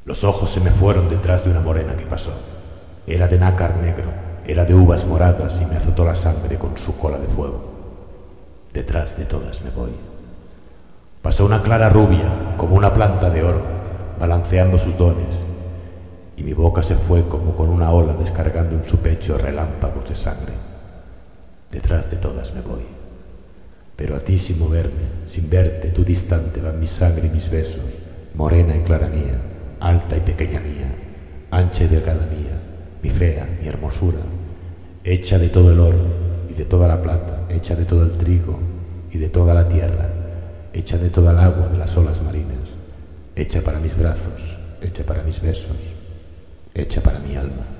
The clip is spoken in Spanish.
Los ojos se me fueron detrás de una morena que pasó. Era de nácar negro, era de uvas moradas y me azotó la sangre con su cola de fuego. Detrás de todas me voy. Pasó una clara rubia, como una planta de oro, balanceando sus dones, y mi boca se fue como con una ola descargando en su pecho relámpagos de sangre. Detrás de todas me voy. Pero a ti sin moverme, sin verte, tú distante, van mi sangre y mis besos, morena y clara mía, alta y pequeña mía, ancha y delgada mía, mi fea, mi hermosura, hecha de todo el oro y de toda la plata, hecha de todo el trigo y de toda la tierra, hecha de toda el agua de las olas marinas, hecha para mis brazos, hecha para mis besos, hecha para mi alma.